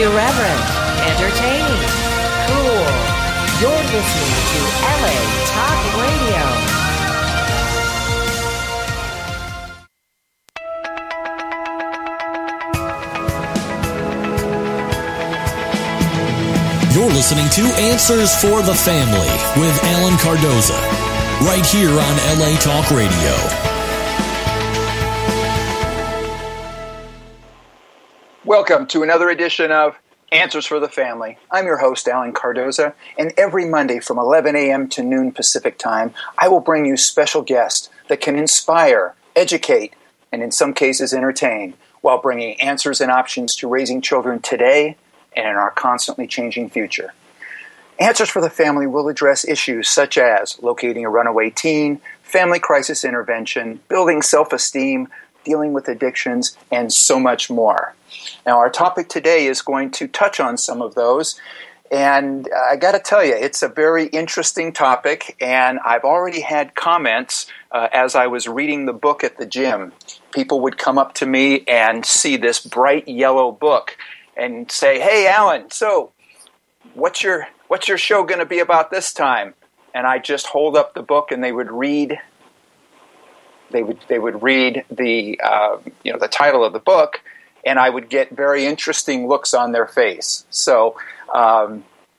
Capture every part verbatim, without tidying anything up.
Irreverent, entertaining, cool. You're listening to L A Talk Radio. You're listening to Answers for the Family with Alan Cardoza, right here on L A Talk Radio. Welcome to another edition of Answers for the Family. I'm your host, Alan Cardoza, and every Monday from eleven a.m. to noon Pacific Time, I will bring you special guests that can inspire, educate, and in some cases entertain, while bringing answers and options to raising children today and in our constantly changing future. Answers for the Family will address issues such as locating a runaway teen, family crisis intervention, building self-esteem, dealing with addictions, and so much more. Now, our topic today is going to touch on some of those, and I got to tell you, it's a very interesting topic, and I've already had comments uh, as I was reading the book at the gym. People would come up to me and see this bright yellow book and say, "Hey, Alan, so what's your what's your show going to be about this time?" And I just hold up the book, and they would read. They would they would read the uh, you know the title of the book, and I would get very interesting looks on their face. So, um,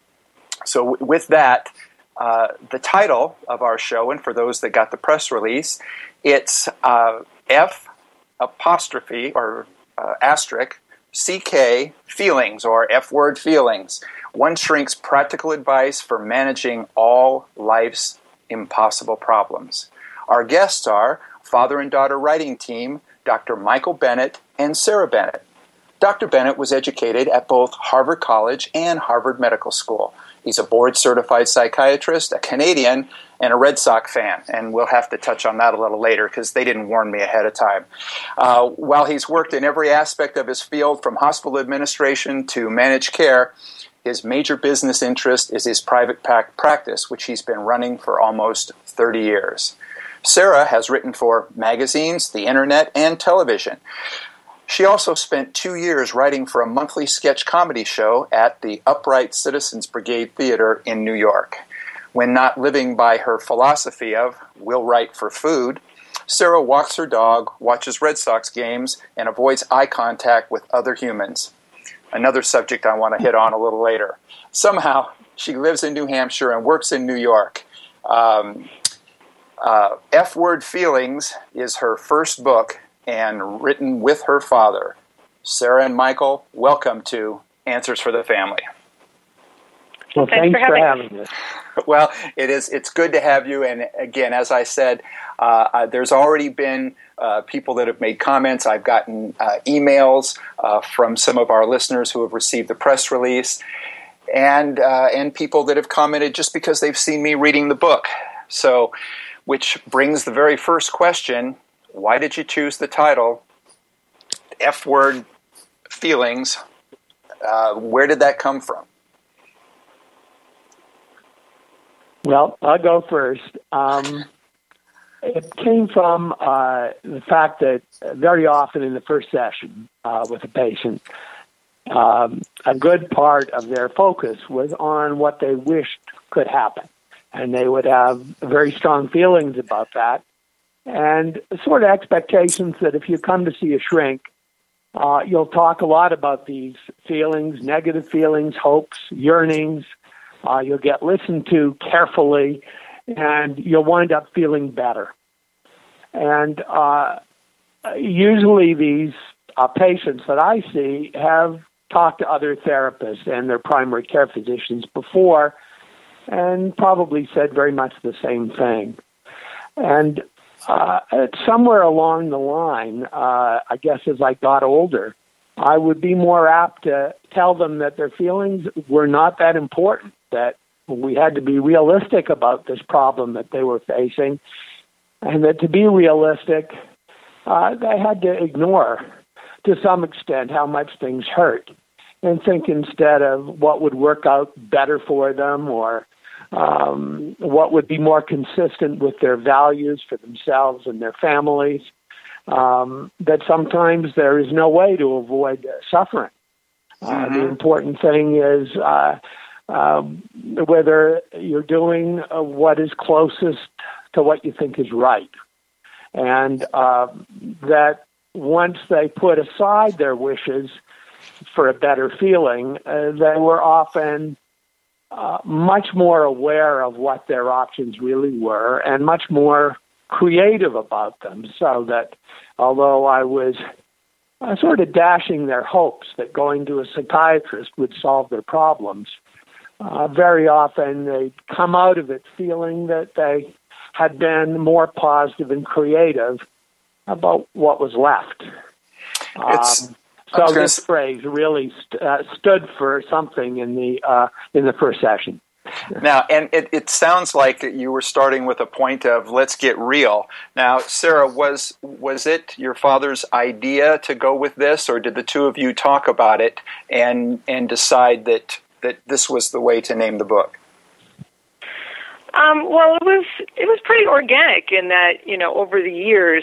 so w- with that, uh, the title of our show, and for those that got the press release, it's uh, F apostrophe or uh, asterisk C K feelings or F word feelings. One shrink's practical advice for managing all life's impossible problems. Our guests are father and daughter writing team, Doctor Michael Bennett and Sarah Bennett. Doctor Bennett was educated at both Harvard College and Harvard Medical School. He's a board-certified psychiatrist, a Canadian, and a Red Sox fan, and we'll have to touch on that a little later because they didn't warn me ahead of time. Uh, while he's worked in every aspect of his field, from hospital administration to managed care, his major business interest is his private practice, which he's been running for almost thirty years. Sarah has written for magazines, the internet, and television. She also spent two years writing for a monthly sketch comedy show at the Upright Citizens Brigade Theater in New York. When not living by her philosophy of "we'll write for food," Sarah walks her dog, watches Red Sox games, and avoids eye contact with other humans. Another subject I want to hit on a little later. Somehow, she lives in New Hampshire and works in New York. Um, Uh, F Word Feelings is her first book and written with her father. Sarah and Michael, welcome to Answers for the Family. Well, thanks, thanks for, having, having us. Well, it is. It's good to have you. And again, as I said, uh, uh, there's already been uh, people that have made comments. I've gotten uh, emails uh, from some of our listeners who have received the press release, and uh, and people that have commented just because they've seen me reading the book. So, which brings the very first question: why did you choose the title F Word Feelings? Uh, where did that come from? Well, I'll go first. Um, it came from uh, the fact that very often in the first session uh, with a patient, um, a good part of their focus was on what they wished could happen. And they would have very strong feelings about that, and sort of expectations that if you come to see a shrink, uh, you'll talk a lot about these feelings, negative feelings, hopes, yearnings. Uh, you'll get listened to carefully, and you'll wind up feeling better. And uh, usually these uh, patients that I see have talked to other therapists and their primary care physicians before, and probably said very much the same thing. And uh, somewhere along the line, uh, I guess as I got older, I would be more apt to tell them that their feelings were not that important, that we had to be realistic about this problem that they were facing, and that to be realistic, uh, they had to ignore, to some extent, how much things hurt, and think instead of what would work out better for them, or Um, what would be more consistent with their values for themselves and their families, um, that sometimes there is no way to avoid uh, suffering. Uh, mm-hmm. The important thing is uh, uh, whether you're doing uh, what is closest to what you think is right. And uh, that once they put aside their wishes for a better feeling, uh, they were often uh, much more aware of what their options really were and much more creative about them, so that although I was uh, sort of dashing their hopes that going to a psychiatrist would solve their problems, uh, very often they'd come out of it feeling that they had been more positive and creative about what was left. It's, um, so this s- phrase really st- uh, stood for something in the uh, in the first session. Now, and it, it sounds like you were starting with a point of let's get real. Now, Sarah, was was it your father's idea to go with this, or did the two of you talk about it and and decide that that this was the way to name the book? Um, well, it was it was pretty organic in that, you know, over the years,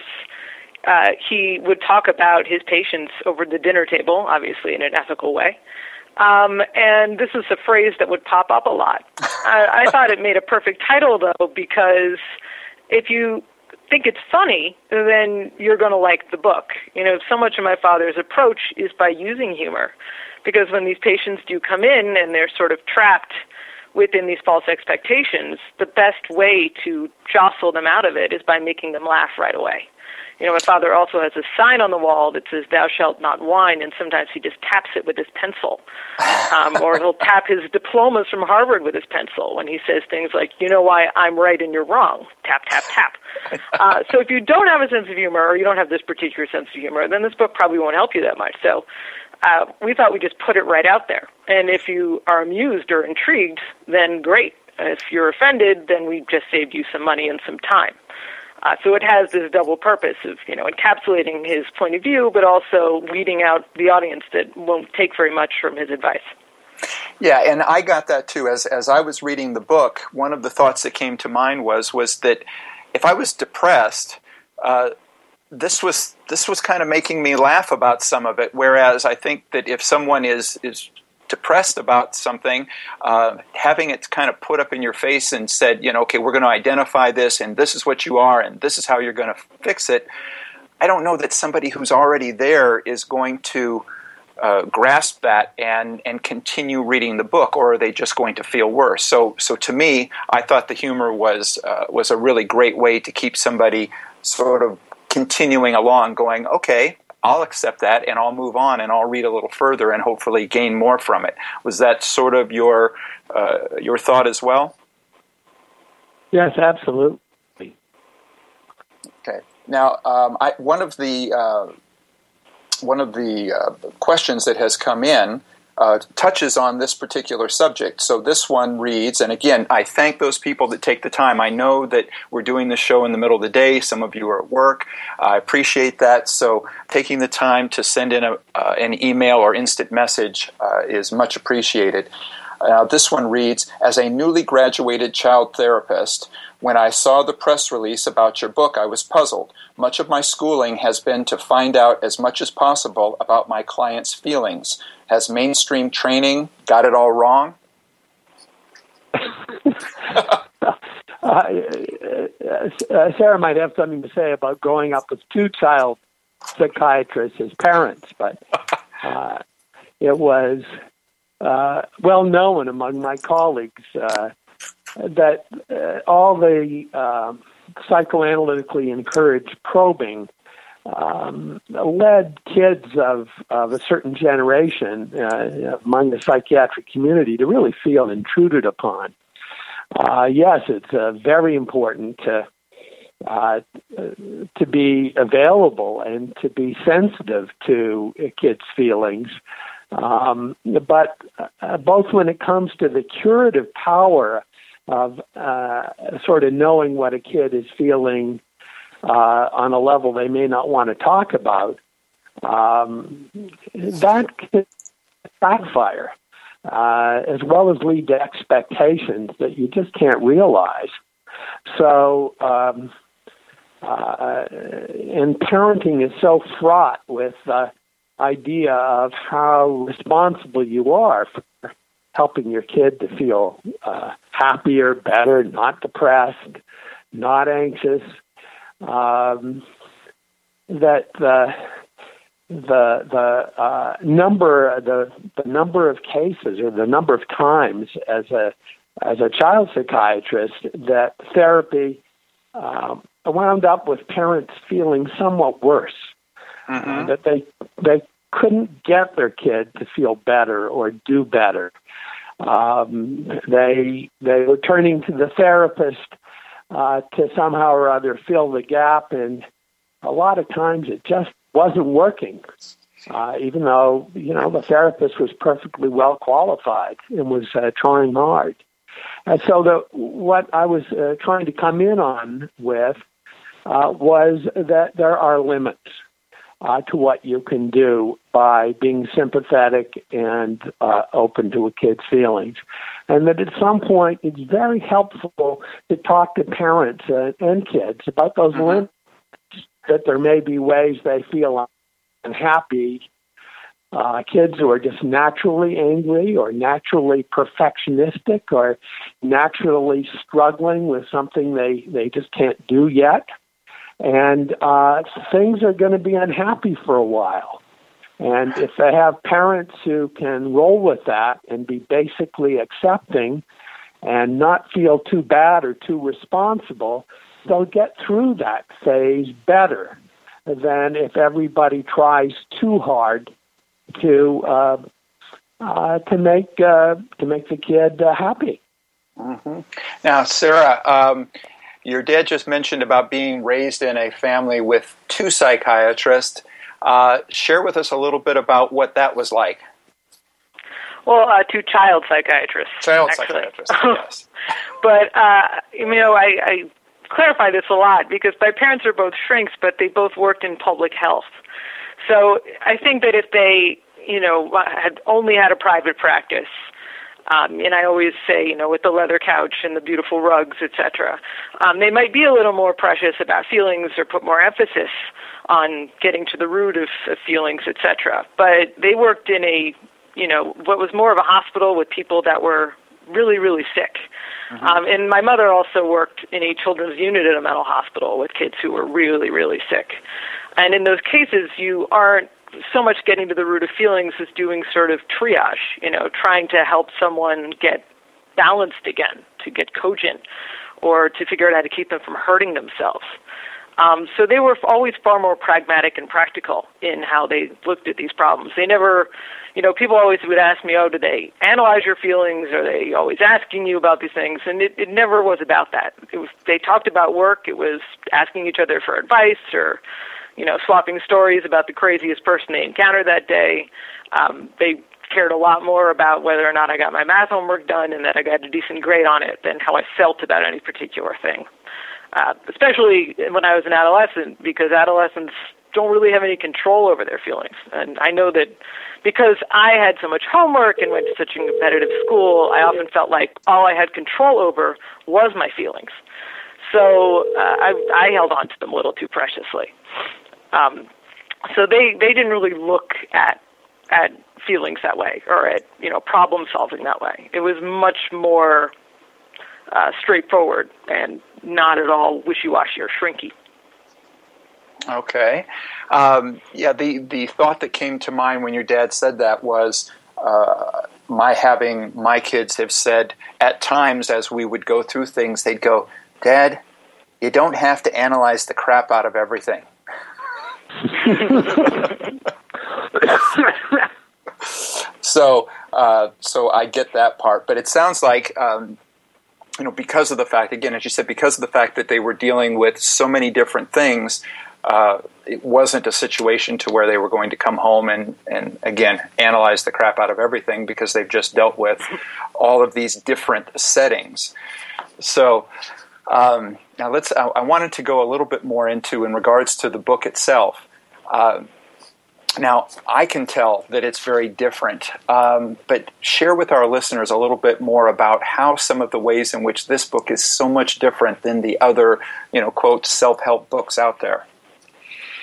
uh, he would talk about his patients over the dinner table, obviously in an ethical way. Um, and this is a phrase that would pop up a lot. I, I thought it made a perfect title, though, because if you think it's funny, then you're going to like the book. You know, so much of my father's approach is by using humor, because when these patients do come in and they're sort of trapped within these false expectations, the best way to jostle them out of it is by making them laugh right away. You know, my father also has a sign on the wall that says, "Thou shalt not whine," and sometimes he just taps it with his pencil. Um, or he'll tap his diplomas from Harvard with his pencil when he says things like, "You know why I'm right and you're wrong." Tap, tap, tap. Uh, so if you don't have a sense of humor, or you don't have this particular sense of humor, then this book probably won't help you that much. So uh, we thought we'd just put it right out there. And if you are amused or intrigued, then great. If you're offended, then we just saved you some money and some time. Uh, so it has this double purpose of, you know, encapsulating his point of view, but also weeding out the audience that won't take very much from his advice. Yeah, and I got that too. As as I was reading the book, one of the thoughts that came to mind was was that if I was depressed, uh, this was this was kind of making me laugh about some of it. Whereas I think that if someone is is depressed about something, uh, having it kind of put up in your face and said, you know, okay, we're going to identify this, and this is what you are, and this is how you're going to fix it. I don't know that somebody who's already there is going to uh, grasp that and and continue reading the book, or are they just going to feel worse? So, so to me, I thought the humor was uh, was a really great way to keep somebody sort of continuing along, going, okay, I'll accept that, and I'll move on, and I'll read a little further, and hopefully gain more from it. Was that sort of your uh, your thought as well? Yes, absolutely. Okay. Now, um, I, one of the uh, one of the uh, questions that has come in uh, touches on this particular subject. So this one reads, and again, I thank those people that take the time. I know that we're doing this show in the middle of the day. Some of you are at work. I appreciate that. So taking the time to send in a, uh, an email or instant message uh, is much appreciated. Uh, this one reads, as a newly graduated child therapist, when I saw the press release about your book, I was puzzled. Much of my schooling has been to find out as much as possible about my clients' feelings. Has mainstream training got it all wrong? uh, uh, Sarah might have something to say about growing up with two child psychiatrists as parents, but uh, it was uh, well known among my colleagues uh, that uh, all the uh, psychoanalytically encouraged probing um, led kids of, of a certain generation uh, among the psychiatric community to really feel intruded upon. Uh, yes, it's uh, very important to uh, to be available and to be sensitive to kids' feelings. Um, but uh, both when it comes to the curative power of uh, sort of knowing what a kid is feeling uh, on a level they may not want to talk about, um, that can backfire, uh, as well as lead to expectations that you just can't realize. So, um, uh, and parenting is so fraught with uh, idea of how responsible you are for helping your kid to feel uh, happier, better, not depressed, not anxious. Um, that the the the uh, number the the number of cases or the number of times as a as a child psychiatrist that therapy uh, wound up with parents feeling somewhat worse, mm-hmm. uh, that they they couldn't get their kid to feel better or do better. Um, they they were turning to the therapist uh, to somehow or other fill the gap, and a lot of times it just wasn't working, uh, even though, you know, the therapist was perfectly well qualified and was uh, trying hard. And so the, what I was uh, trying to come in on with uh, was that there are limits uh, to what you can do by being sympathetic and uh, open to a kid's feelings. And that at some point it's very helpful to talk to parents uh, and kids about those mm-hmm. limits, that there may be ways they feel unhappy. Uh, kids who are just naturally angry or naturally perfectionistic or naturally struggling with something they, they just can't do yet. And uh, things are going to be unhappy for a while. And if they have parents who can roll with that and be basically accepting and not feel too bad or too responsible, they'll get through that phase better than if everybody tries too hard to uh, uh, to make uh, to make the kid uh, happy. Mm-hmm. Now, Sarah, um, your dad just mentioned about being raised in a family with two psychiatrists. Uh, share with us a little bit about what that was like. Well, uh, two child psychiatrists. Child actually. psychiatrists, yes. But uh, you know, I. I clarify this a lot because my parents are both shrinks, but they both worked in public health. So I think that if they, you know, had only had a private practice, um, and I always say, you know, with the leather couch and the beautiful rugs, et cetera, um, they might be a little more precious about feelings or put more emphasis on getting to the root of, of feelings, et cetera. But they worked in a, you know, what was more of a hospital with people that were really, really sick. Mm-hmm. Um, and my mother also worked in a children's unit at a mental hospital with kids who were really, really sick. And in those cases, you aren't so much getting to the root of feelings as doing sort of triage, you know, trying to help someone get balanced again, to get cogent, or to figure out how to keep them from hurting themselves. Um, so they were always far more pragmatic and practical in how they looked at these problems. They never, you know, people always would ask me, oh, do they analyze your feelings? Are they always asking you about these things? And it, it never was about that. It was, they talked about work. It was asking each other for advice or, you know, swapping stories about the craziest person they encountered that day. Um, they cared a lot more about whether or not I got my math homework done and that I got a decent grade on it than how I felt about any particular thing. Uh, especially when I was an adolescent, because adolescents don't really have any control over their feelings. And I know that because I had so much homework and went to such a competitive school, I often felt like all I had control over was my feelings. So uh, I, I held on to them a little too preciously. Um, so they, they didn't really look at at feelings that way or at, you know, problem solving that way. It was much more uh, straightforward and not at all wishy-washy or shrinky. Okay. Um, yeah, the, the thought that came to mind when your dad said that was uh, my having my kids have said at times as we would go through things, they'd go, Dad, you don't have to analyze the crap out of everything. so, uh, so I get that part, but it sounds like, um, you know, because of the fact, again, as you said, because of the fact that they were dealing with so many different things, uh, it wasn't a situation to where they were going to come home and, and, again, analyze the crap out of everything because they've just dealt with all of these different settings. So um, now let's, I, I wanted to go a little bit more into in regards to the book itself. Uh, Now, I can tell that it's very different, um, but share with our listeners a little bit more about how some of the ways in which this book is so much different than the other, you know, quote, self-help books out there.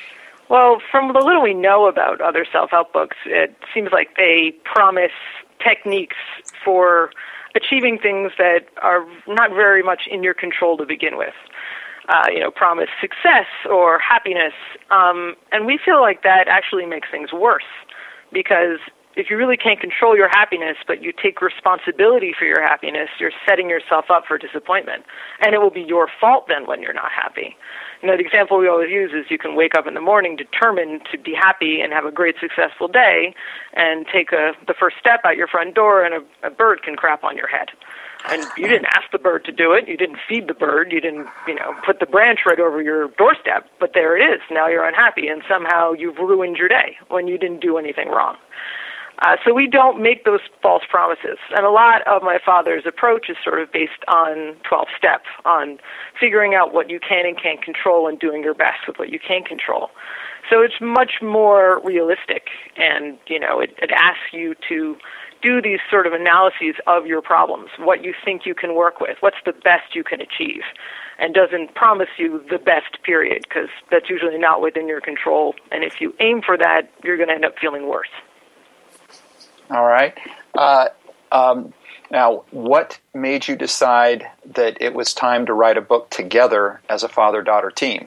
Well, from the little we know about other self-help books, it seems like they promise techniques for achieving things that are not very much in your control to begin with. Uh, you know, promise success or happiness. Um, and we feel like that actually makes things worse, because if you really can't control your happiness, but you take responsibility for your happiness, you're setting yourself up for disappointment. And it will be your fault then when you're not happy. You know, the example we always use is you can wake up in the morning determined to be happy and have a great, successful day, and take a, the first step out your front door, and a, a bird can crap on your head. And you didn't ask the bird to do it. You didn't feed the bird. You didn't, you know, put the branch right over your doorstep. But there it is. Now you're unhappy, and somehow you've ruined your day when you didn't do anything wrong. Uh, so we don't make those false promises. And a lot of my father's approach is sort of based on twelve steps, on figuring out what you can and can't control and doing your best with what you can control. So it's much more realistic, and, you know, it, it asks you to do these sort of analyses of your problems, what you think you can work with, what's the best you can achieve, and doesn't promise you the best, period, because that's usually not within your control. And if you aim for that, you're going to end up feeling worse. All right. Uh, um, now, what made you decide that it was time to write a book together as a father-daughter team?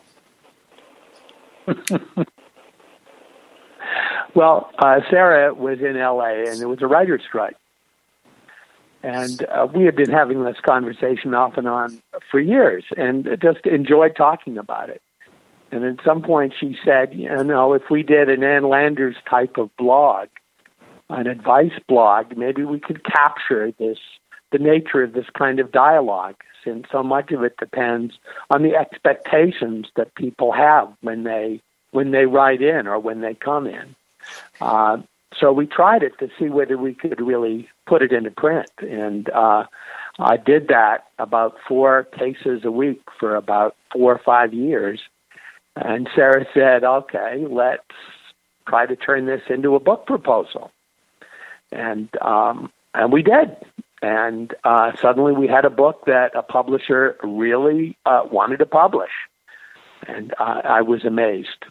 Well, uh, Sarah was in L A, and there was a writer's strike. And uh, we had been having this conversation off and on for years, and just enjoyed talking about it. And at some point she said, you know, if we did an Ann Landers type of blog, an advice blog, maybe we could capture this, the nature of this kind of dialogue, since so much of it depends on the expectations that people have when they when they write in or when they come in. Uh, so we tried it to see whether we could really put it into print. And uh, I did that about four cases a week for about four or five years. And Sarah said, okay, let's try to turn this into a book proposal. And um, and we did. And uh, suddenly we had a book that a publisher really uh, wanted to publish. And uh, I was amazed.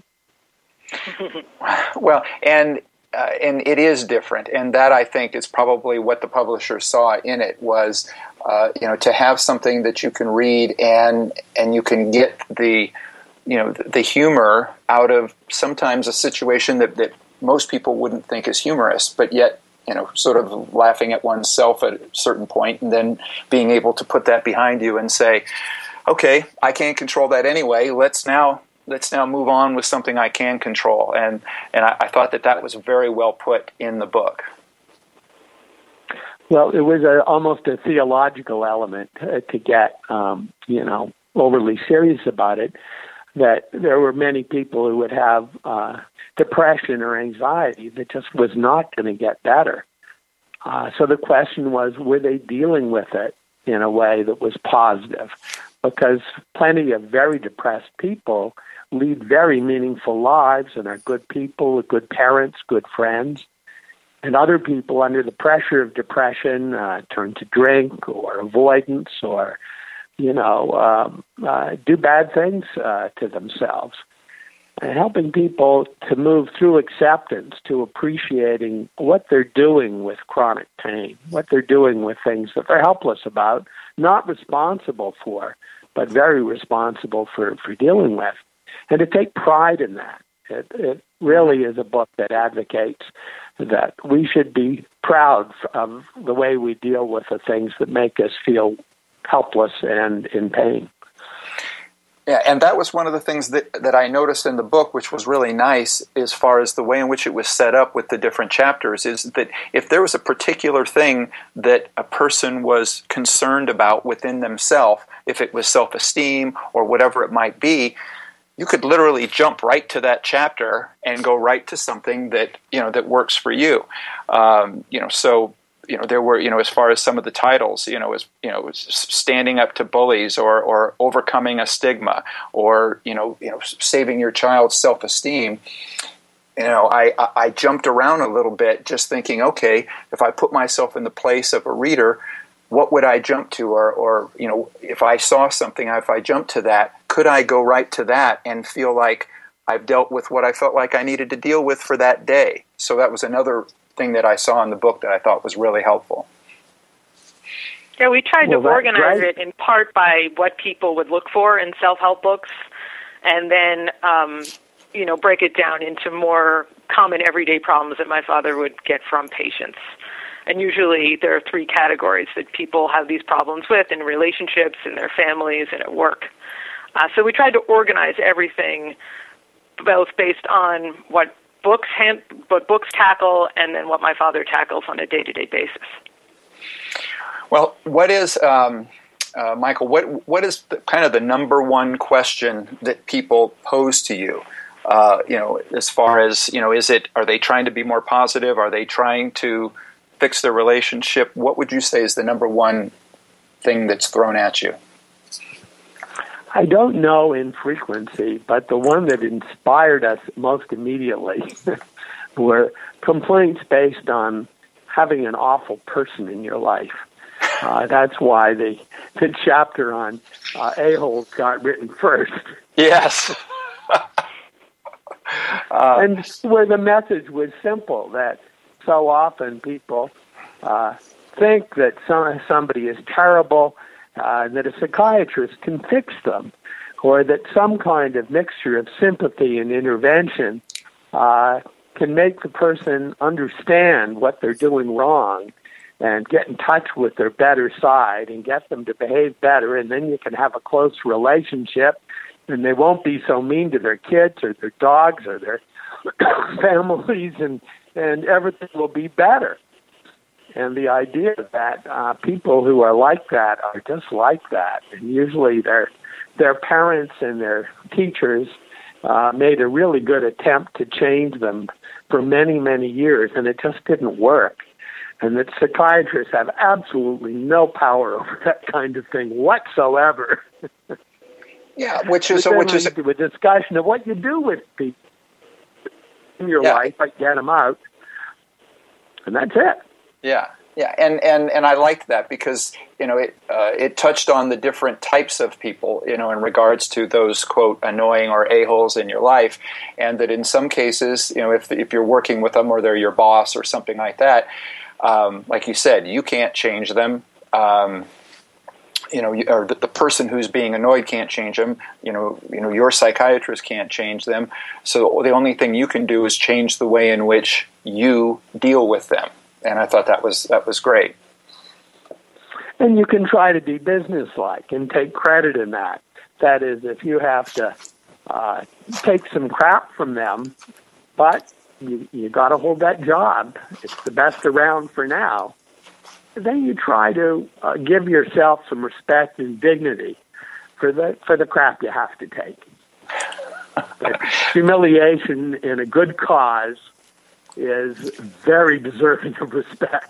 Well, and uh, and it is different, and that, I think, is probably what the publisher saw in it was, uh, you know, to have something that you can read and and you can get the, you know, the humor out of sometimes a situation that, that most people wouldn't think is humorous, but yet, you know, sort of laughing at oneself at a certain point, and then being able to put that behind you and say, okay, I can't control that anyway. Let's now. Let's now move on with something I can control. And and I, I thought that that was very well put in the book. Well, it was a, almost a theological element uh, to get, um, you know, overly serious about it, that there were many people who would have uh, depression or anxiety that just was not going to get better. Uh, so the question was, were they dealing with it in a way that was positive? Because plenty of very depressed people lead very meaningful lives and are good people, good parents, good friends. And other people, under the pressure of depression, uh, turn to drink or avoidance or, you know, um, uh, do bad things uh, to themselves. And helping people to move through acceptance to appreciating what they're doing with chronic pain, what they're doing with things that they're helpless about, not responsible for, but very responsible for, for dealing with. And to take pride in that. It, it really is a book that advocates that we should be proud of the way we deal with the things that make us feel helpless and in pain. Yeah, and that was one of the things that, that I noticed in the book, which was really nice as far as the way in which it was set up with the different chapters, is that if there was a particular thing that a person was concerned about within themselves, if it was self-esteem or whatever it might be, you could literally jump right to that chapter and go right to something that, you know, that works for you. Um, you know, so, you know, there were, you know, as far as some of the titles, you know, as, you know, standing up to bullies or, or overcoming a stigma or, you know, you know, saving your child's self-esteem. You know, I, I, I jumped around a little bit just thinking, okay, if I put myself in the place of a reader, what would I jump to? Or, or, you know, if I saw something, if I jumped to that, could I go right to that and feel like, I've dealt with what I felt like I needed to deal with for that day. So that was another thing that I saw in the book that I thought was really helpful. Yeah, we tried Well, to organize great. it in part by what people would look for in self-help books, and then, um, you know, break it down into more common everyday problems that my father would get from patients. And usually there are three categories that people have these problems with in relationships, in their families, and at work. Uh, so we tried to organize everything both based on what books hand, what books tackle and then what my father tackles on a day-to-day basis. Well, what is, um, uh, Michael, what what is the, kind of the number one question that people pose to you? Uh, you know, as far as, you know, is it, are they trying to be more positive? Are they trying to fix their relationship? What would you say is the number one thing that's thrown at you? I don't know in frequency, but the one that inspired us most immediately were complaints based on having an awful person in your life. Uh, that's why the, the chapter on uh, a-holes got written first. Yes. uh, and where the message was simple, that so often people uh, think that some, somebody is terrible, uh, that a psychiatrist can fix them, or that some kind of mixture of sympathy and intervention uh, can make the person understand what they're doing wrong and get in touch with their better side and get them to behave better, and then you can have a close relationship, and they won't be so mean to their kids or their dogs or their families, and, and everything will be better. And the idea that uh, people who are like that are just like that, and usually their their parents and their teachers uh, made a really good attempt to change them for many, many years, and it just didn't work. And that psychiatrists have absolutely no power over that kind of thing whatsoever. Yeah, which is But then which is we do a discussion of what you do with people in your Yeah. life, like get them out, and that's it. yeah. Yeah, and, and, and I liked that because, you know, it uh, it touched on the different types of people, you know, in regards to those, quote, annoying or a-holes in your life, and that in some cases, you know, if if you're working with them or they're your boss or something like that, um, like you said, you can't change them, um, you know, or the, the person who's being annoyed can't change them, you know, you know, your psychiatrist can't change them, so the only thing you can do is change the way in which you deal with them. And I thought that was that was great. And you can try to be businesslike and take credit in that. That is, if you have to uh, take some crap from them, but you you got to hold that job. It's the best around for now. Then you try to uh, give yourself some respect and dignity for the for the crap you have to take. But humiliation in a good cause is very deserving of respect.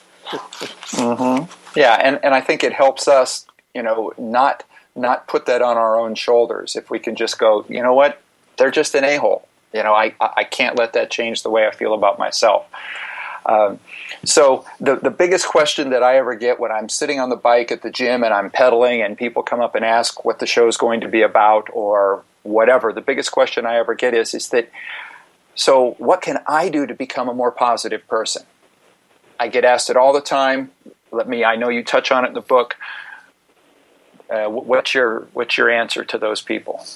Mm-hmm. Yeah, and, and I think it helps us, you know, not not put that on our own shoulders. If we can just go, you know what, they're just an a-hole. You know, I, I can't let that change the way I feel about myself. Um, so the the biggest question that I ever get when I'm sitting on the bike at the gym and I'm pedaling and people come up and ask what the show is going to be about or whatever, the biggest question I ever get is, is that, so what can I do to become a more positive person? I get asked it all the time. Let me, I know you touch on it in the book. Uh, what's your what's your answer to those people?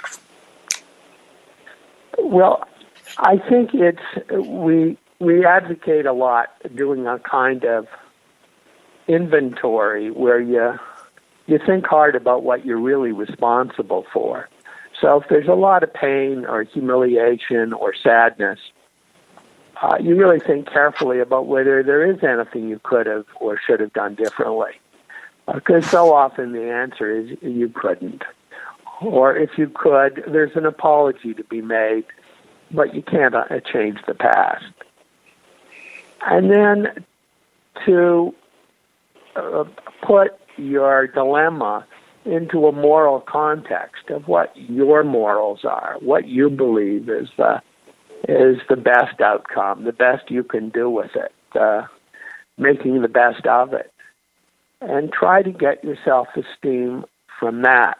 Well, I think it's, we we advocate a lot doing a kind of inventory where you you think hard about what you're really responsible for. So if there's a lot of pain or humiliation or sadness, uh, you really think carefully about whether there is anything you could have or should have done differently. Because uh, so often the answer is you couldn't. Or if you could, there's an apology to be made, but you can't uh, change the past. And then to uh, put your dilemma into a moral context of what your morals are, what you believe is the is the best outcome, the best you can do with it, uh, making the best of it, and try to get your self-esteem from that.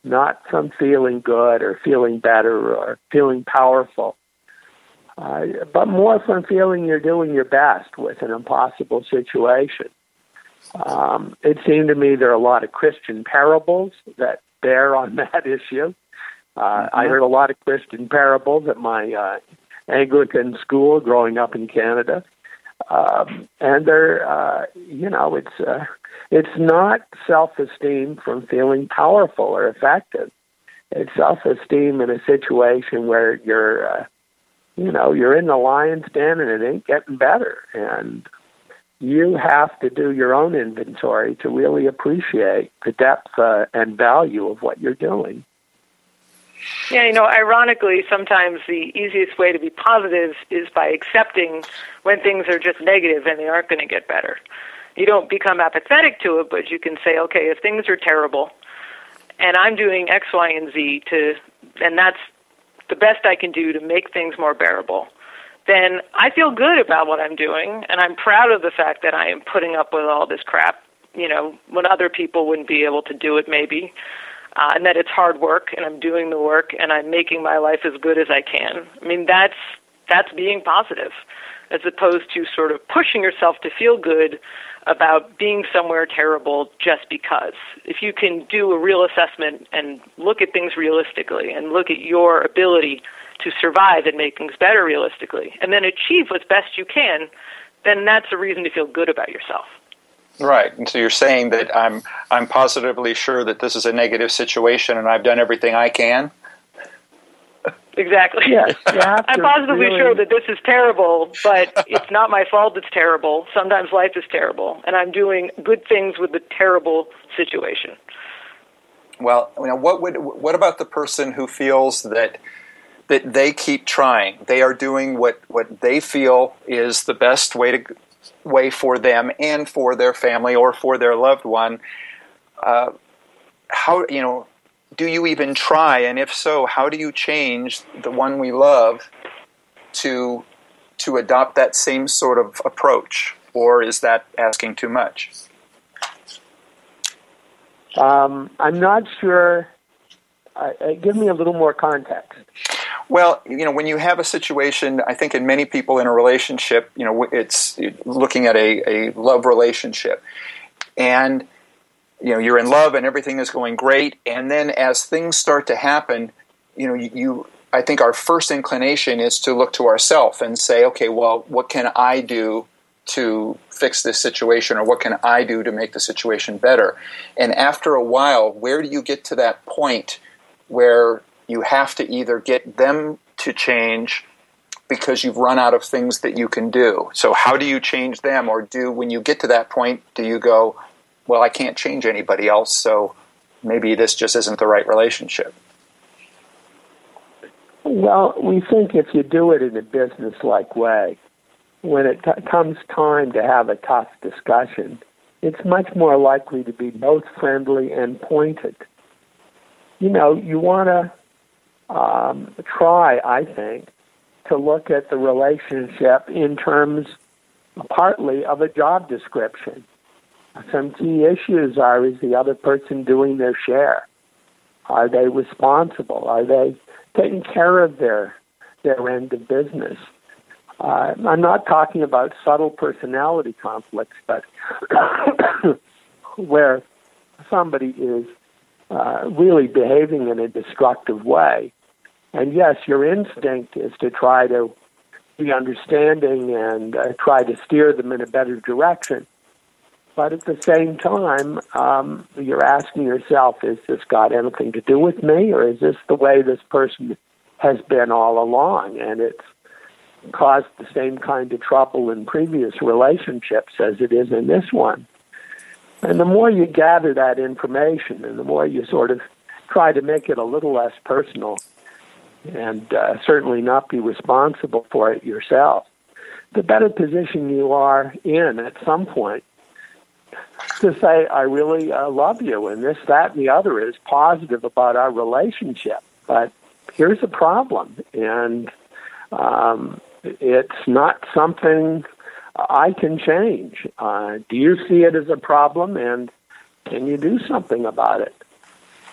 not from feeling good or feeling better or feeling powerful, uh, but more from feeling you're doing your best with an impossible situation. Um, it seemed to me there are a lot of Christian parables that bear on that issue. Uh, mm-hmm. I heard a lot of Christian parables at my uh, Anglican school growing up in Canada. Um, and they're, uh, you know, it's uh, it's not self-esteem from feeling powerful or effective. It's self-esteem in a situation where you're, uh, you know, you're in the lion's den and it ain't getting better. And you have to do your own inventory to really appreciate the depth uh, and value of what you're doing. Yeah, you know, ironically, sometimes the easiest way to be positive is by accepting when things are just negative and they aren't going to get better. You don't become apathetic to it, but you can say, okay, if things are terrible and I'm doing X, Y, and Z to, and that's the best I can do to make things more bearable, then I feel good about what I'm doing, and I'm proud of the fact that I am putting up with all this crap, you know, when other people wouldn't be able to do it maybe. Uh, and that it's hard work, and I'm doing the work, and I'm making my life as good as I can. I mean, that's that's being positive, as opposed to sort of pushing yourself to feel good about being somewhere terrible just because. If you can do a real assessment and look at things realistically and look at your ability to survive and make things better realistically, and then achieve what's best you can, then that's a reason to feel good about yourself. Right, and so you're saying that I'm I'm positively sure that this is a negative situation and I've done everything I can? Exactly. Yes, I'm positively really... sure that this is terrible, but it's not my fault it's terrible. Sometimes life is terrible, and I'm doing good things with the terrible situation. Well, you know, what would what about the person who feels that that they keep trying? They are doing what, what they feel is the best way to way for them and for their family or for their loved one. Uh, how, you know, do you even try? And if so, how do you change the one we love to to adopt that same sort of approach? Or is that asking too much? Um, I'm not sure. Uh, give me a little more context. Well, you know, when you have a situation, I think in many people in a relationship, you know, it's looking at a, a love relationship. And, you know, you're in love and everything is going great. And then as things start to happen, you know, you, you I think our first inclination is to look to ourselves and say, okay, well, what can I do to fix this situation, or what can I do to make the situation better? And after a while, where do you get to that point where you have to either get them to change because you've run out of things that you can do? So how do you change them? Or do, when you get to that point, do you go, well, I can't change anybody else, so maybe this just isn't the right relationship? Well, we think if you do it in a business-like way, when it t- comes time to have a tough discussion, it's much more likely to be both friendly and pointed. You know, you want to um, try, I think, to look at the relationship in terms partly of a job description. Some key issues are, is the other person doing their share? Are they responsible? Are they taking care of their their end of business? Uh, I'm not talking about subtle personality conflicts, but where somebody is uh, really behaving in a destructive way. And yes, your instinct is to try to be understanding and uh, try to steer them in a better direction. But at the same time, um, you're asking yourself, is this got anything to do with me, or is this the way this person has been all along? And it's caused the same kind of trouble in previous relationships as it is in this one. And the more you gather that information, and the more you sort of try to make it a little less personal, and uh, certainly not be responsible for it yourself, the better position you are in at some point to say, I really uh, love you, and this, that, and the other is positive about our relationship. But here's a problem, and um, it's not something I can change. Uh, do you see it as a problem, and can you do something about it?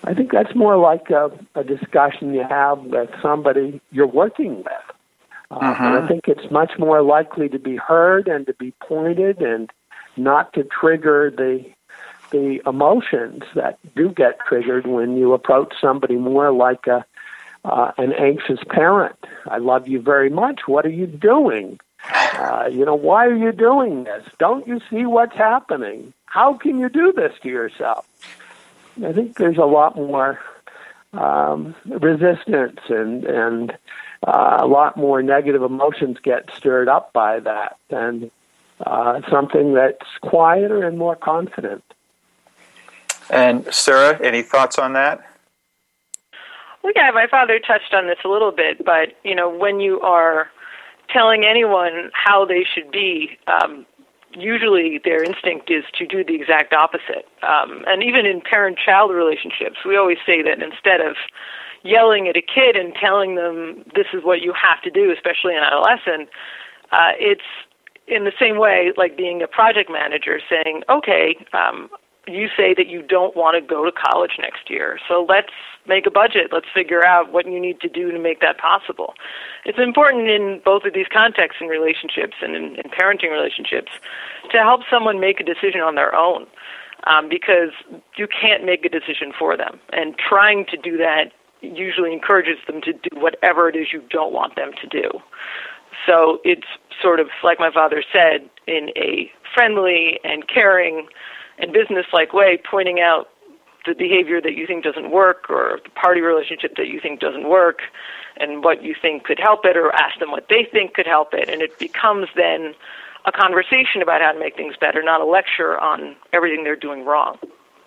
I think that's more like a, a discussion you have with somebody you're working with. Uh, mm-hmm. And I think it's much more likely to be heard and to be pointed and not to trigger the the emotions that do get triggered when you approach somebody more like a uh, an anxious parent. I love you very much. What are you doing? Uh, you know, why are you doing this? Don't you see what's happening? How can you do this to yourself? I think there's a lot more um, resistance and and uh, a lot more negative emotions get stirred up by that than uh, something that's quieter and more confident. And Sarah, any thoughts on that? Well, yeah, my father touched on this a little bit, but, you know, when you are telling anyone how they should be, um, usually their instinct is to do the exact opposite. Um, and even in parent-child relationships, we always say that instead of yelling at a kid and telling them this is what you have to do, especially an adolescent, uh, it's in the same way like being a project manager saying, okay, um, you say that you don't want to go to college next year, so let's make a budget. Let's figure out what you need to do to make that possible. It's important in both of these contexts in relationships and in, in parenting relationships to help someone make a decision on their own um, because you can't make a decision for them. And trying to do that usually encourages them to do whatever it is you don't want them to do. So it's sort of, like my father said, in a friendly and caring and business-like way, pointing out the behavior that you think doesn't work or the party relationship that you think doesn't work and what you think could help it, or ask them what they think could help it. And it becomes then a conversation about how to make things better, not a lecture on everything they're doing wrong.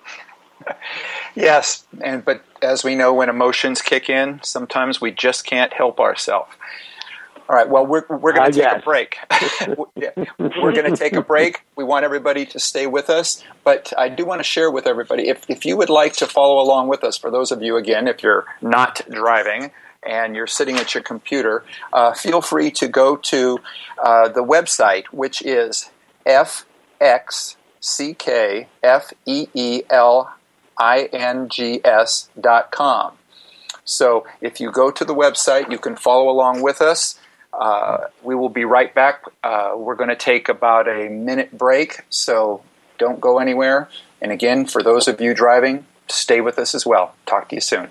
Yes, and but as we know, when emotions kick in, sometimes we just can't help ourselves. All right, well, we're we're going to take guess. a break. We're going to take a break. We want everybody to stay with us, but I do want to share with everybody, if, if you would like to follow along with us, for those of you, again, if you're not driving and you're sitting at your computer, uh, feel free to go to uh, the website, which is F X C K F E E L I N G S dot com. So if you go to the website, you can follow along with us. Uh, we will be right back. Uh, we're going to take about a minute break, so don't go anywhere. And again, for those of you driving, stay with us as well. Talk to you soon.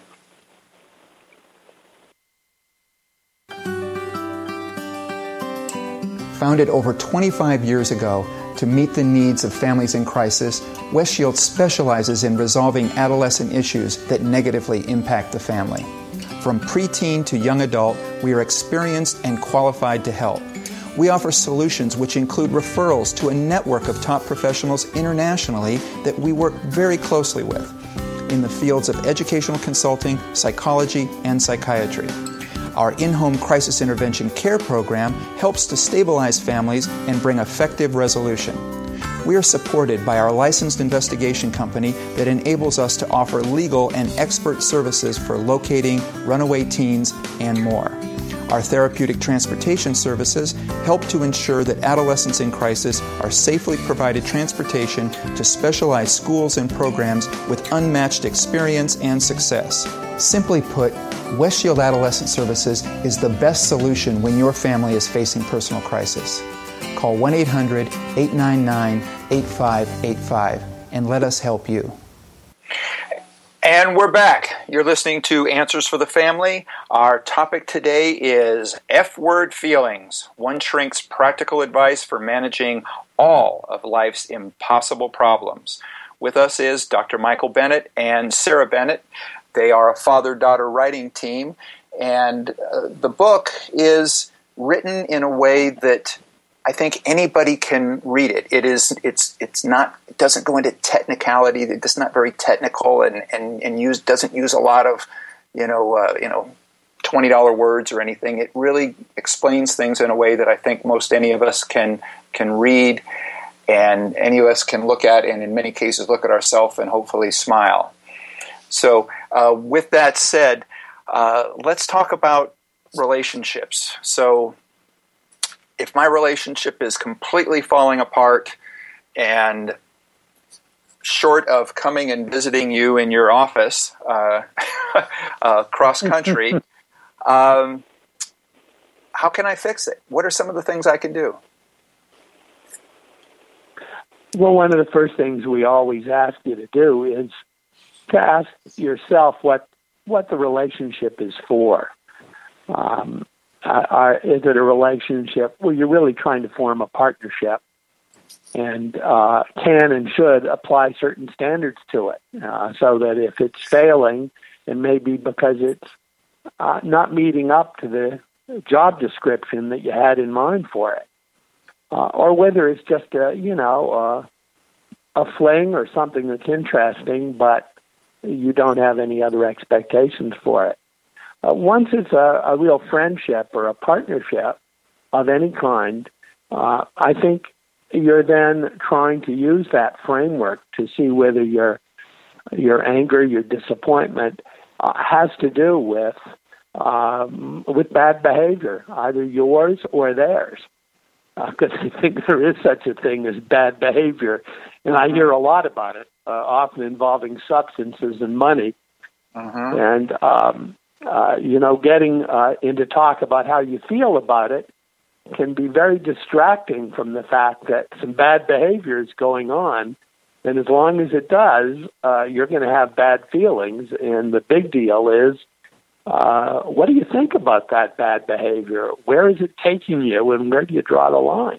Founded over twenty-five years ago to meet the needs of families in crisis, West Shield specializes in resolving adolescent issues that negatively impact the family. From preteen to young adult, we are experienced and qualified to help. We offer solutions which include referrals to a network of top professionals internationally that we work very closely with in the fields of educational consulting, psychology, and psychiatry. Our in-home crisis intervention care program helps to stabilize families and bring effective resolution. We are supported by our licensed investigation company that enables us to offer legal and expert services for locating runaway teens and more. Our therapeutic transportation services help to ensure that adolescents in crisis are safely provided transportation to specialized schools and programs with unmatched experience and success. Simply put, West Shield Adolescent Services is the best solution when your family is facing personal crisis. Call one eight hundred eight nine nine eight five eight five and let us help you. And we're back. You're listening to Answers for the Family. Our topic today is F-word feelings, one shrink's practical advice for managing all of life's impossible problems. With us is Doctor Michael Bennett and Sarah Bennett. They are a father-daughter writing team, and uh, the book is written in a way that I think anybody can read it. It is, it's, it's not, it doesn't go into technicality. It's not very technical, and and and use doesn't use a lot of, you know, uh, you know, twenty dollar words or anything. It really explains things in a way that I think most any of us can can read, and any of us can look at, and in many cases look at ourselves and hopefully smile. So, uh, with that said, uh, let's talk about relationships. So, if my relationship is completely falling apart and short of coming and visiting you in your office uh, uh, cross country, um, how can I fix it? What are some of the things I can do? Well, one of the first things we always ask you to do is to ask yourself what what the relationship is for. Um, are, is it a relationship where you're really trying to form a partnership and uh, can and should apply certain standards to it uh, so that if it's failing, it may be because it's uh, not meeting up to the job description that you had in mind for it. Uh, or whether it's just a, you know, uh, a fling or something that's interesting, but you don't have any other expectations for it. Uh, once it's a, a real friendship or a partnership of any kind, uh, I think you're then trying to use that framework to see whether your your anger, your disappointment uh, has to do with um, with bad behavior, either yours or theirs. Because uh, I think there is such a thing as bad behavior, and I hear a lot about it, uh, often involving substances and money. Uh-huh. And, um, uh, you know, getting uh, into talk about how you feel about it can be very distracting from the fact that some bad behavior is going on. And as long as it does, uh, you're going to have bad feelings. And the big deal is, Uh, what do you think about that bad behavior? Where is it taking you, and where do you draw the line?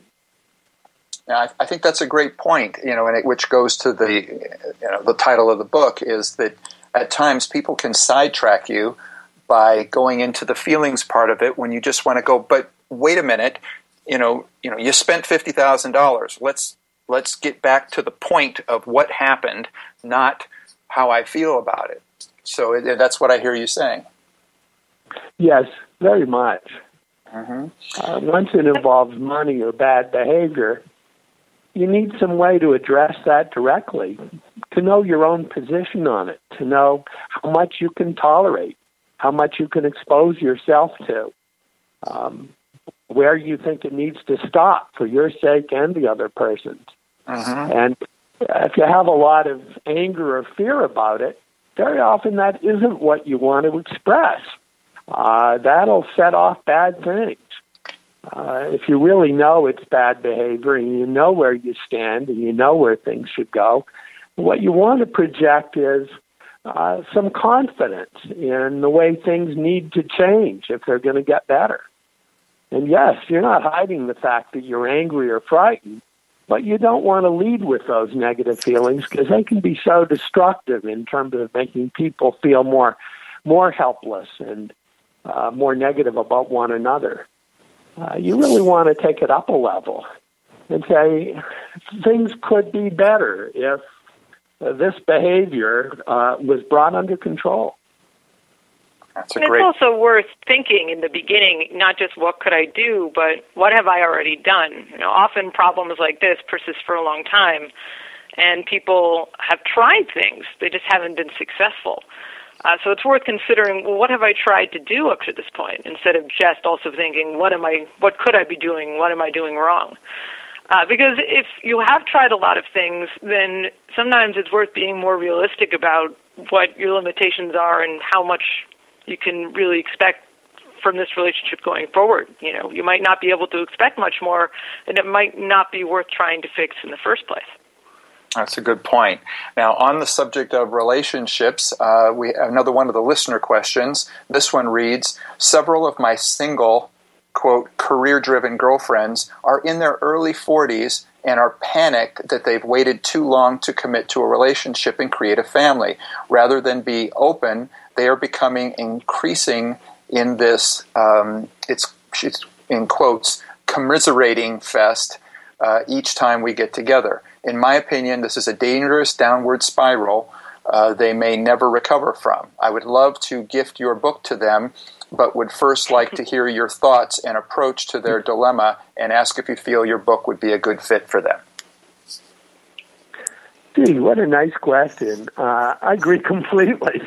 Yeah, I, I think that's a great point. You know, and it, which goes to the you know the title of the book is that at times people can sidetrack you by going into the feelings part of it when you just want to go. But wait a minute, you know, you know, you spent fifty thousand dollars. Let's let's get back to the point of what happened, not how I feel about it. So it, that's what I hear you saying. Yes, very much. Mm-hmm. Uh, once it involves money or bad behavior, you need some way to address that directly, to know your own position on it, to know how much you can tolerate, how much you can expose yourself to, um, where you think it needs to stop for your sake and the other person's. Mm-hmm. And if you have a lot of anger or fear about it, very often that isn't what you want to express. Uh, that'll set off bad things. Uh, if you really know it's bad behavior and you know where you stand and you know where things should go, what you want to project is uh, some confidence in the way things need to change if they're going to get better. And yes, you're not hiding the fact that you're angry or frightened, but you don't want to lead with those negative feelings because they can be so destructive in terms of making people feel more, more helpless and Uh, more negative about one another. Uh, you really want to take it up a level and say things could be better if uh, this behavior uh, was brought under control. That's a it's great... also worth thinking in the beginning, not just what could I do, but what have I already done? You know, often problems like this persist for a long time, and people have tried things. They just haven't been successful. Uh, so it's worth considering, well, what have I tried to do up to this point, instead of just also thinking, what am I, what could I be doing, what am I doing wrong? Uh, because if you have tried a lot of things, then sometimes it's worth being more realistic about what your limitations are and how much you can really expect from this relationship going forward. You know, you might not be able to expect much more, and it might not be worth trying to fix in the first place. That's a good point. Now, on the subject of relationships, uh, we another one of the listener questions. This one reads, several of my single, quote, career-driven girlfriends are in their early forties and are panicked that they've waited too long to commit to a relationship and create a family. Rather than be open, they are becoming increasing in this, um, it's, it's in quotes, commiserating fest uh, each time we get together. In my opinion, this is a dangerous downward spiral uh, they may never recover from. I would love to gift your book to them, but would first like to hear your thoughts and approach to their dilemma and ask if you feel your book would be a good fit for them. Gee, what a nice question. Uh, I agree completely.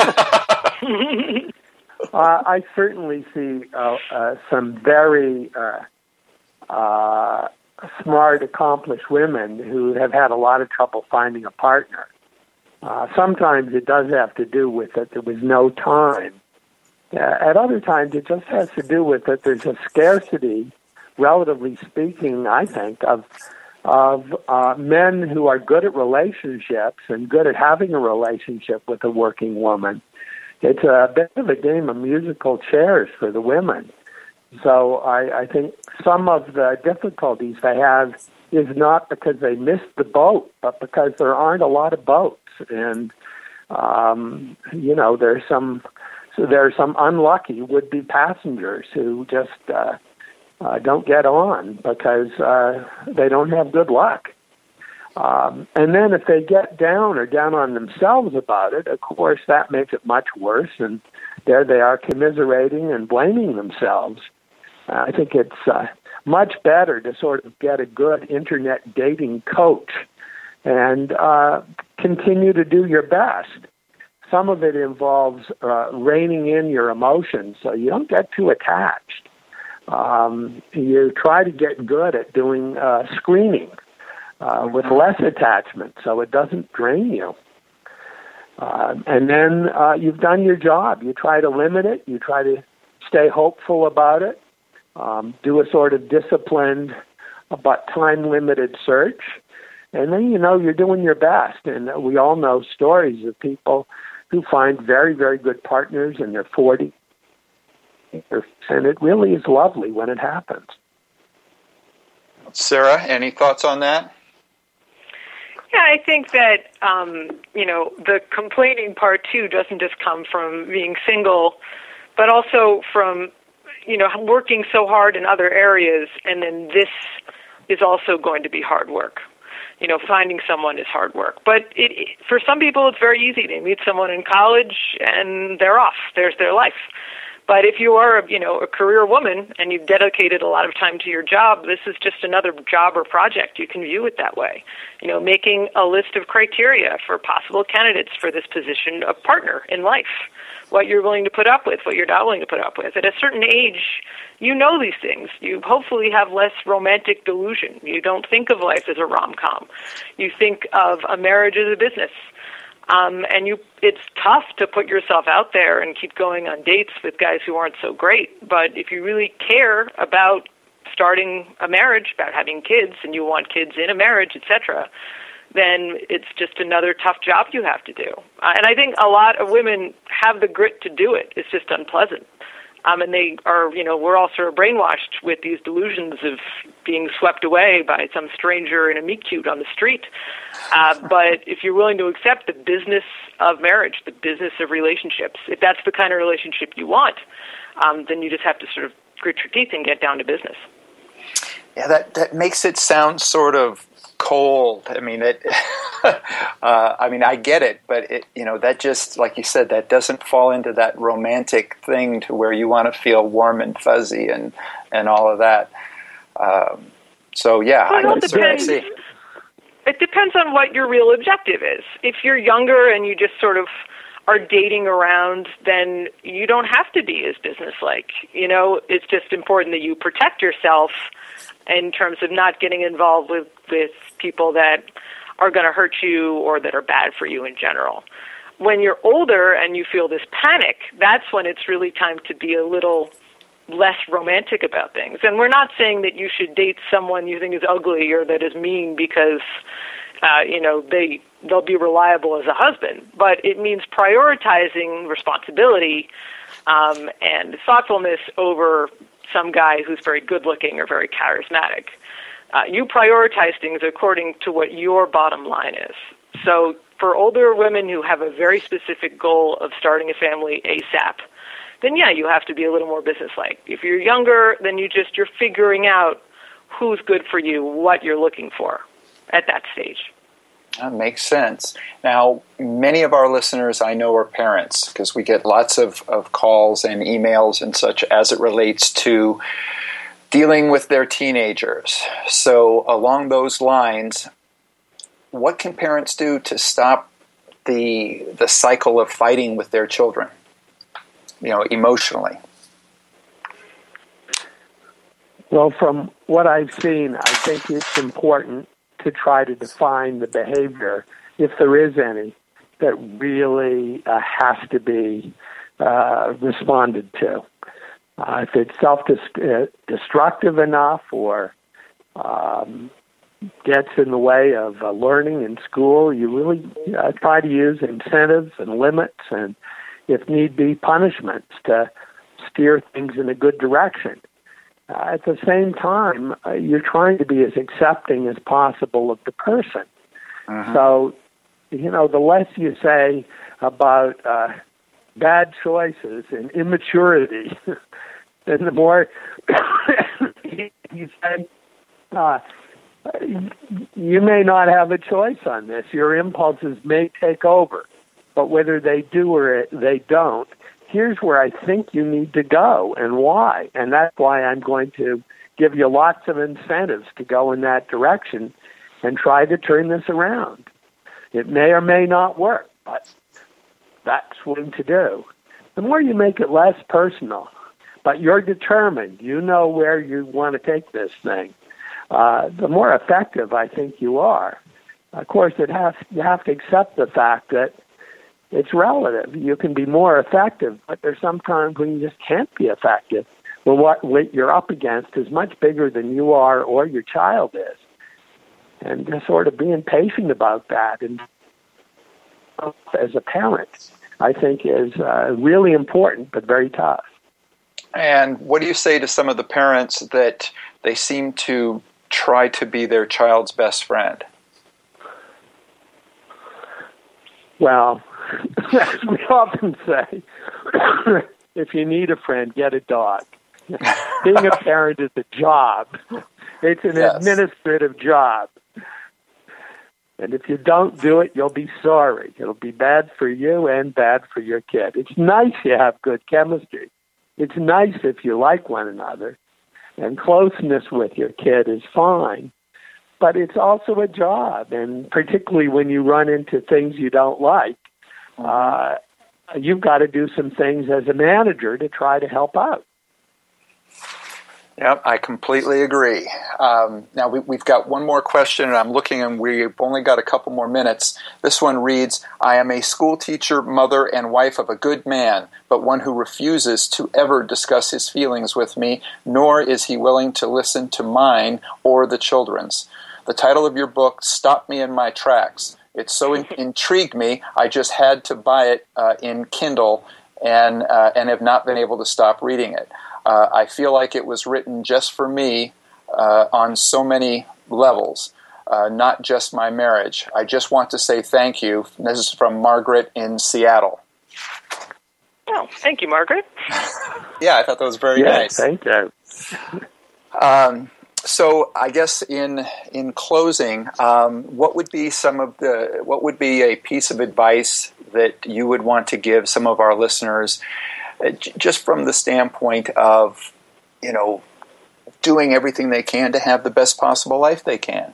uh, I certainly see uh, uh, some very uh, uh, smart, accomplished women who have had a lot of trouble finding a partner. Uh, sometimes it does have to do with that there was no time. Uh, at other times, it just has to do with that there's a scarcity, relatively speaking, I think, of of uh, men who are good at relationships and good at having a relationship with a working woman. It's a bit of a game of musical chairs for the women. So I, I think some of the difficulties they have is not because they missed the boat, but because there aren't a lot of boats. And, um, you know, there's some, so there are some unlucky would-be passengers who just uh, uh, don't get on because uh, they don't have good luck. Um, and then if they get down or down on themselves about it, of course, that makes it much worse. And there they are commiserating and blaming themselves. Uh, I think it's uh, much better to sort of get a good internet dating coach and uh, continue to do your best. Some of it involves uh, reining in your emotions so you don't get too attached. Um, you try to get good at doing uh, screening uh, with less attachment so it doesn't drain you. Uh, and then uh, you've done your job. You try to limit it. You try to stay hopeful about it. Um, do a sort of disciplined but time-limited search. And then, you know, you're doing your best. And we all know stories of people who find very, very good partners in their forties. And it really is lovely when it happens. Sarah, any thoughts on that? Yeah, I think that, um, you know, the complaining part, too, doesn't just come from being single, but also from, you know, working so hard in other areas, and then this is also going to be hard work. You know, finding someone is hard work. But it, it, for some people, it's very easy. They meet someone in college, and they're off. There's their life. But if you are, you know, a career woman and you've dedicated a lot of time to your job, this is just another job or project. You can view it that way. You know, making a list of criteria for possible candidates for this position of partner in life, what you're willing to put up with, what you're not willing to put up with. At a certain age, you know these things. You hopefully have less romantic delusion. You don't think of life as a rom-com. You think of a marriage as a business. Um, and you, it's tough to put yourself out there and keep going on dates with guys who aren't so great. But if you really care about starting a marriage, about having kids, and you want kids in a marriage, et cetera, then it's just another tough job you have to do. Uh, and I think a lot of women have the grit to do it. It's just unpleasant. Um, and they are, you know, we're all sort of brainwashed with these delusions of being swept away by some stranger in a meet cute on the street. Uh, but if you're willing to accept the business of marriage, the business of relationships, if that's the kind of relationship you want, um, then you just have to sort of grit your teeth and get down to business. Yeah, that, that makes it sound sort of cold. I mean, it. uh, I mean, I get it, but it, you know, that just, like you said, that doesn't fall into that romantic thing to where you want to feel warm and fuzzy and and all of that. Um, so yeah, well, I can certainly see. It depends on what your real objective is. If you're younger and you just sort of are dating around, then you don't have to be as businesslike. You know, it's just important that you protect yourself in terms of not getting involved with, with people that are going to hurt you or that are bad for you in general. When you're older and you feel this panic, that's when it's really time to be a little less romantic about things. And we're not saying that you should date someone you think is ugly or that is mean because, uh, you know, they, they'll be reliable as a husband. But it means prioritizing responsibility um, and thoughtfulness over some guy who's very good-looking or very charismatic. Uh, you prioritize things according to what your bottom line is. So for older women who have a very specific goal of starting a family ASAP, then yeah, you have to be a little more businesslike. If you're younger, then you just, you're figuring out who's good for you, what you're looking for at that stage. That makes sense. Now, many of our listeners I know are parents because we get lots of, of calls and emails and such as it relates to dealing with their teenagers. So along those lines, what can parents do to stop the the cycle of fighting with their children, you know, emotionally? Well, from what I've seen, I think it's important to try to define the behavior, if there is any, that really uh, has to be uh, responded to. Uh, if it's self-destructive enough or um, gets in the way of uh, learning in school, you really uh, try to use incentives and limits and, if need be, punishments to steer things in a good direction. Uh, at the same time, uh, you're trying to be as accepting as possible of the person. Uh-huh. So, you know, the less you say about uh, bad choices and immaturity, then the more you say, uh, you may not have a choice on this. Your impulses may take over, but whether they do or they don't, here's where I think you need to go and why. And that's why I'm going to give you lots of incentives to go in that direction and try to turn this around. It may or may not work, but that's what to do. The more you make it less personal, but you're determined, you know where you want to take this thing, uh, the more effective I think you are. Of course, it has, you have to accept the fact that it's relative. You can be more effective, but there's some times when you just can't be effective. Well, what, what you're up against is much bigger than you are or your child is. And just sort of being patient about that and as a parent, I think is uh, really important, but very tough. And what do you say to some of the parents that they seem to try to be their child's best friend? Well, as we often say, if you need a friend, get a dog. Being a parent is a job. It's an yes. administrative job. And if you don't do it, you'll be sorry. It'll be bad for you and bad for your kid. It's nice you have good chemistry. It's nice if you like one another. And closeness with your kid is fine. But it's also a job. And particularly when you run into things you don't like, uh, you've got to do some things as a manager to try to help out. Yep, I completely agree. Um, now, we, we've got one more question, and I'm looking, and we've only got a couple more minutes. This one reads, I am a school teacher, mother, and wife of a good man, but one who refuses to ever discuss his feelings with me, nor is he willing to listen to mine or the children's. The title of your book stopped me in my tracks. It so in- intrigued me, I just had to buy it uh, in Kindle and uh, and have not been able to stop reading it. Uh, I feel like it was written just for me uh, on so many levels, uh, not just my marriage. I just want to say thank you. This is from Margaret in Seattle. Oh, thank you, Margaret. Yeah, I thought that was very yeah, nice. Thank you. Um, so I guess in in closing, um, what would be some of the what would be a piece of advice that you would want to give some of our listeners, uh, j- just from the standpoint of, you know, doing everything they can to have the best possible life they can?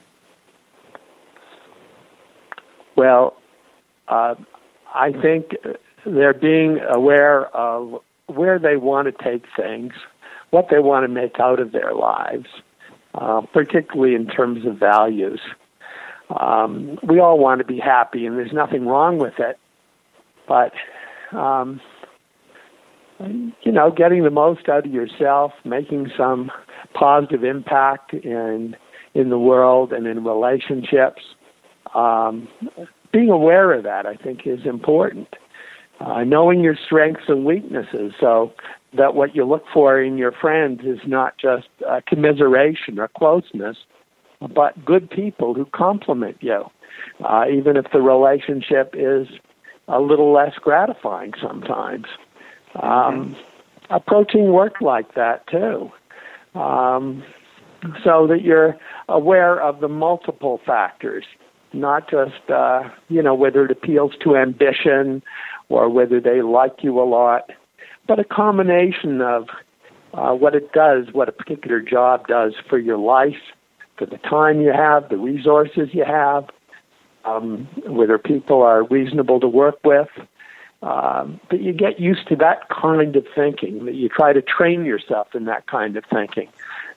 Well, uh, I think they're being aware of where they want to take things, what they want to make out of their lives, uh, particularly in terms of values. Um, we all want to be happy, and there's nothing wrong with it. But, um, you know, getting the most out of yourself, making some positive impact in in the world and in relationships, um, being aware of that, I think, is important. Uh, knowing your strengths and weaknesses, so that what you look for in your friends is not just uh, commiseration or closeness, but good people who complement you, uh, even if the relationship is a little less gratifying sometimes. Um, mm-hmm. Approaching work like that, too, um, so that you're aware of the multiple factors, not just, uh, you know, whether it appeals to ambition or whether they like you a lot, but a combination of uh, what it does, what a particular job does for your life, for the time you have, the resources you have, um, whether people are reasonable to work with. Um, but you get used to that kind of thinking, that you try to train yourself in that kind of thinking.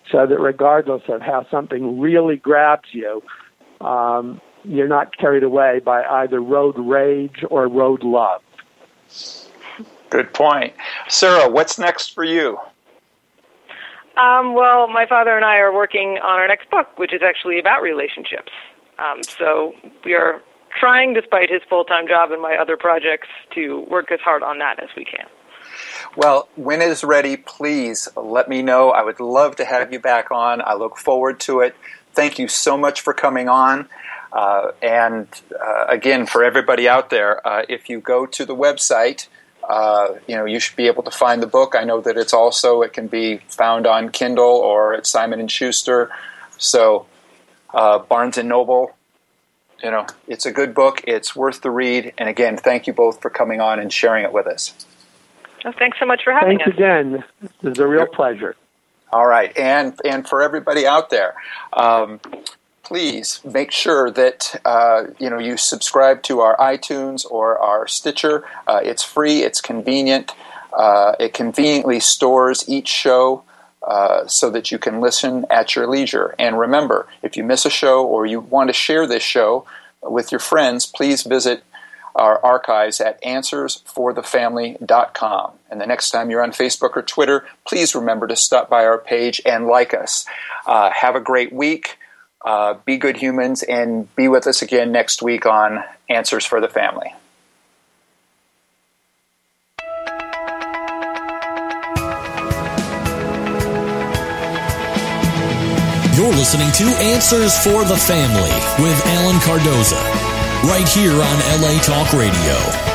so that regardless of how something really grabs you, um, you're not carried away by either road rage or road love. Good point. Sarah, what's next for you? Um, well, my father and I are working on our next book, which is actually about relationships. Um, so we are trying, despite his full-time job and my other projects, to work as hard on that as we can. Well, when it is ready, please let me know. I would love to have you back on. I look forward to it. Thank you so much for coming on. Uh, and uh, again, for everybody out there, uh, if you go to the website, uh, you know, you should be able to find the book. I know that it's also, it can be found on Kindle or at Simon and Schuster. So uh, Barnes and Noble, you know, it's a good book. It's worth the read. And again, thank you both for coming on and sharing it with us. Well, thanks so much for having Thanks us. again. It was a real pleasure. All right. And and for everybody out there, um, please make sure that uh, you know you subscribe to our iTunes or our Stitcher. Uh, it's free. It's convenient. Uh, it conveniently stores each show uh, so that you can listen at your leisure. And remember, if you miss a show or you want to share this show with your friends, please visit our archives at answers for the family dot com. And the next time you're on Facebook or Twitter, please remember to stop by our page and like us. Uh, have a great week. Uh, be good humans, and be with us again next week on Answers for the Family. You're listening to Answers for the Family with Alan Cardoza, right here on L A Talk Radio.